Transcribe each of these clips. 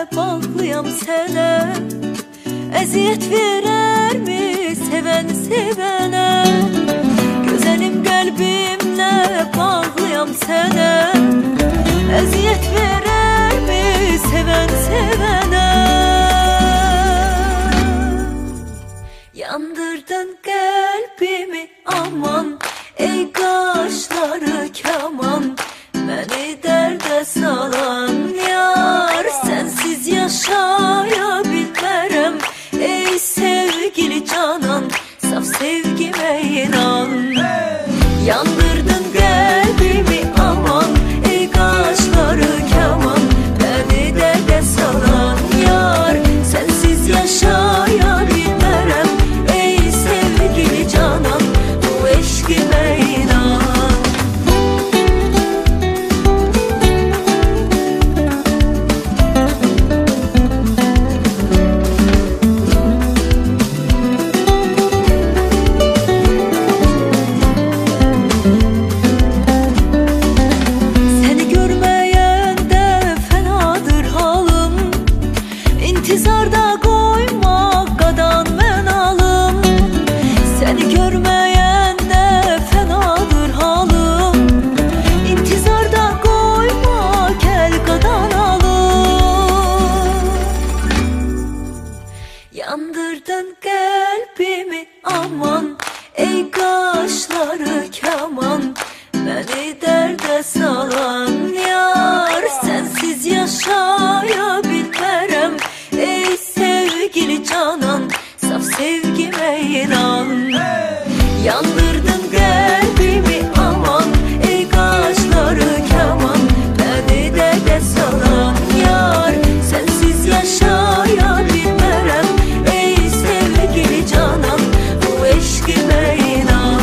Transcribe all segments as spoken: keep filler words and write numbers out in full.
bağlıyam sənə. Əziyyət verərmi sevən sevənə? Gözəlim qəlbimlə bağlıyam sənə. Əziyyət verərmi sevən sevənə? Yandırdın qəlbimi aman, ey qaşları kaman. Məni dərdə salan yar, sənsiz yaşaya bilmərəm. Ey sevgili canan, saf sevgimə inan. Yandırdın qəlbimi aman, ey qaşları kaman. Məni dərdə salan yar, sənsiz yaşaya bilmərəm. Ey sevgili canan, bu eşqimə inan. İntizarda qoymaq qadan mən alım. Səni görməyəndə fənadır halım. İntizarda qoymaq əl qadan alım. Yandırdın qəlbimi aman, ey qaşları kaman. Məni dərdə salan yar, sənsiz yaşaya bilmərəm. Ey sevgili canan, saf sevgimə inan. Yandırdın qəlbimi aman, ey qaşları kaman. Məni dərdə salan yar, sənsiz yaşaya bilmərəm. Ey sevgili canan, bu eşqimə inan.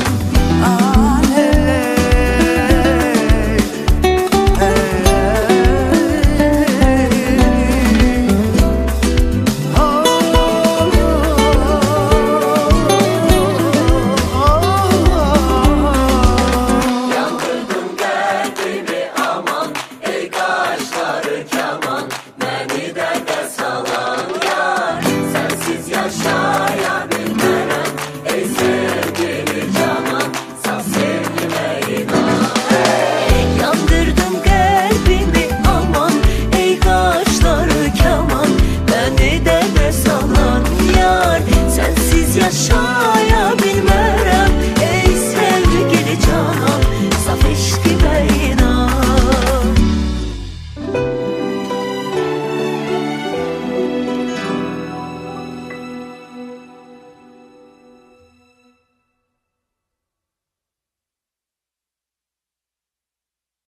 Yandırdın qəlbimi aman, ey qaşları kaman. Məni dərdə salan yar, sənsiz yaşa